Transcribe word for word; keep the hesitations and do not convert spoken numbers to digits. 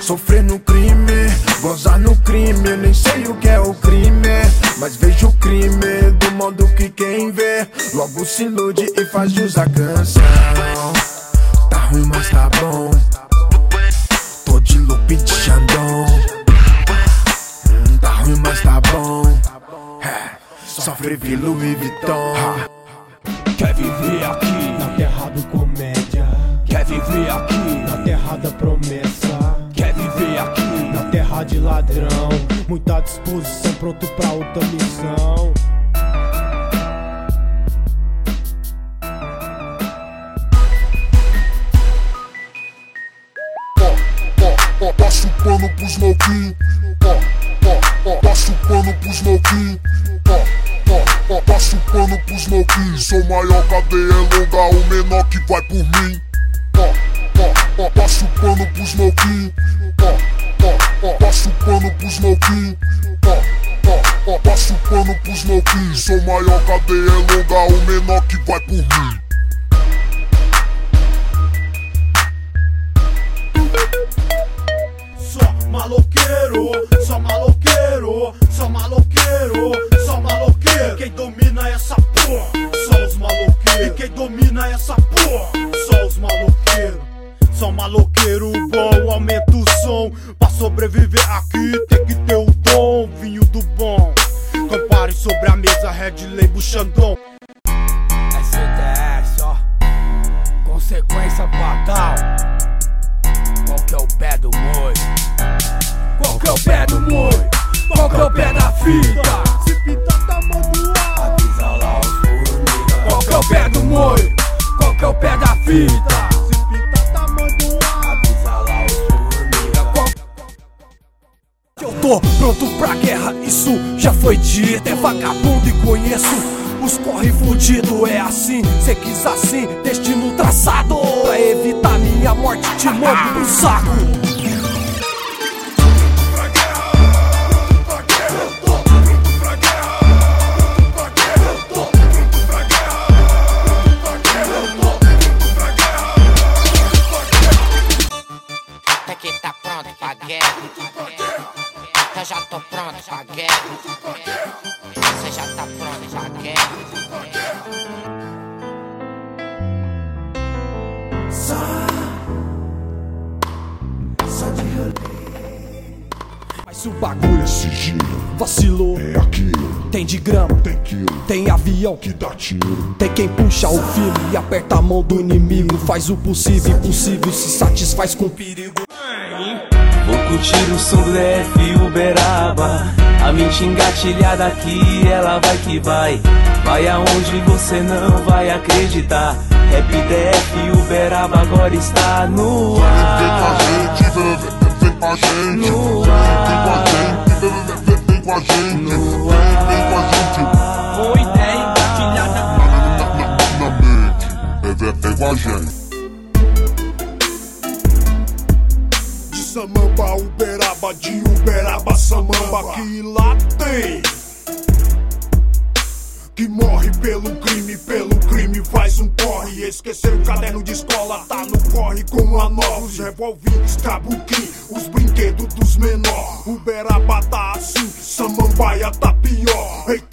Sofrer no crime, gozar no crime. Eu nem sei o que é o crime, mas vejo o crime do modo que quem vê logo se ilude e faz jus à canção. Tá ruim, mas tá bom. Tô de loop de Xandão. hum, Tá ruim, mas tá bom. é, Sofre vi Louis Vuitton. Quer viver aqui na terra do comédia? Quer viver aqui Na terra da promessa? Quer viver aqui Na terra de ladrão? Muita disposição, pronto pra outra missão. Passa o pano pros louquinhos. Passa o pano pros louquinhos. Passa o pano pros louquinhos. Sou maior, cadeia é longa, o menor que vai por mim. Passa o pano pros louquinhos. Passa o pano pros louquinhos. Passa o pano pros louquinhos. Sou maior, cadeia é longa, o menor que vai por mim. Só maloqueiro, só maloqueiro, só maloqueiro, só maloqueiro. Quem domina essa porra, só os maloqueiros. E quem domina essa porra, só os maloqueiros. Só maloqueiro bom, aumenta o som. Pra sobreviver aqui tem que ter o dom. Vinho do bom, compare sobre a mesa, Red Label Xandão. S T S, ó, consequência fatal. Qual que é o pé do moi? Qual que é o pé do moi? Qual que é o pé da fita? Se pintar tá mandando Avisa lá os formiga. Qual que é o pé do moi? Qual que é o pé da fita? Se pintar tá mandando Avisa lá os formiga. Qual... Eu tô pronto pra guerra, isso já foi dito. É vagabundo e conheço os corre fudido. É assim, cê quis assim, destino traçado. Pra evitar minha morte te mando pro saco. Que tá pronto pra guerra. Eu já tô pronto pra guerra. Você já tá pronto pra guerra. Só, só de rolê. Mas o bagulho é Sigilo, vacilou. é aquilo, Tem de grama, tem quilo, tem avião, que dá tiro. tem quem puxa o filo e aperta a mão do inimigo. Faz o possível, impossível, se satisfaz com perigo. Vou curtir o som do D F Uberaba. A mente engatilhada aqui, ela vai que vai. Vai aonde você não vai acreditar. Rap D F Uberaba agora está no ar. Vem com a gente, vem com a gente. No Vem ar. com a gente, vem com a gente. No Vem com a gente. Boa ideia engatilhada. Na mente, vem com a gente. Samamba, Uberaba, de Uberaba, Samamba, que lá tem. Que morre pelo crime, pelo crime faz um corre. Esquecer o caderno de escola, tá no corre com a nova. Os revolvinhos, cabuquim, os brinquedos dos menor. Uberaba tá assim, Samambaia tá pior. Ei,